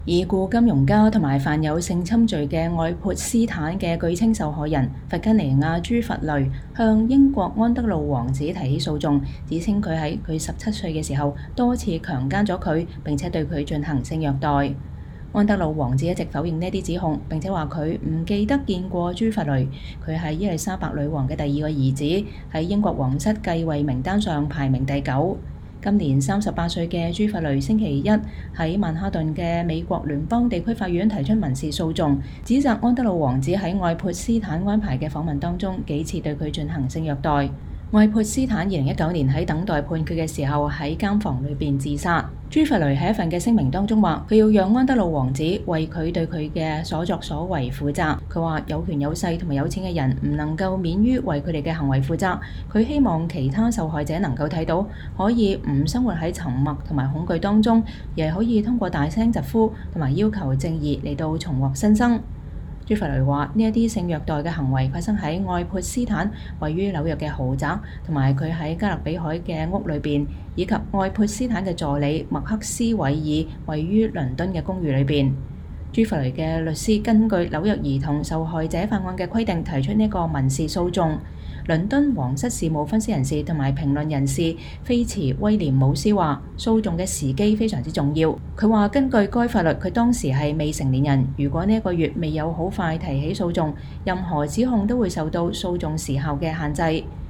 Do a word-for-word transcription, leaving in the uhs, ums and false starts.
已故金融家同埋犯有性侵罪嘅愛潑斯坦嘅據稱受害人弗吉尼亞朱弗雷向英國安德魯王子提起訴訟，指稱佢喺佢十七歲嘅時候多次強姦咗佢，並且對佢進行性虐待。安德魯王子一直否認呢啲指控，並且話佢唔記得見過朱弗雷。佢係伊麗莎白女王嘅第二個兒子，喺英國皇室繼位名單上排名第九。今年三十八歲嘅朱弗雷星期一喺曼哈頓嘅美國聯邦地區法院提出民事訴訟，指責安德魯王子喺愛潑斯坦安排嘅訪問當中幾次對佢進行性虐待。愛潑斯坦二零一九年喺等待判決嘅時候喺監房裏邊自殺。朱弗雷喺一份嘅聲明當中話，佢要讓安德魯王子為佢對佢嘅所作所為負責。佢話有權有勢同埋有錢嘅人唔能夠免於為佢哋嘅行為負責。佢希望其他受害者能夠睇到，可以唔生活喺沉默同埋恐懼當中，而係可以通過大聲疾呼同埋要求正義嚟到重獲新生。朱弗雷話：呢一啲性虐待嘅行為發生喺愛潑斯坦位於紐約嘅豪宅，同埋佢喺加勒比海嘅屋裏邊，以及愛潑斯坦嘅助理麥克斯韋爾位於倫敦嘅公寓裏邊。朱弗雷嘅律師根據紐約兒童受害者法案嘅規定提出呢個民事訴訟。倫敦皇室事務分析人士同埋評論人士菲茨威廉姆斯話：訴訟嘅時機非常之重要。佢話根據該法律，佢當時係未成年人。如果呢一個月未有好快提起訴訟，任何指控都會受到訴訟時效嘅限制。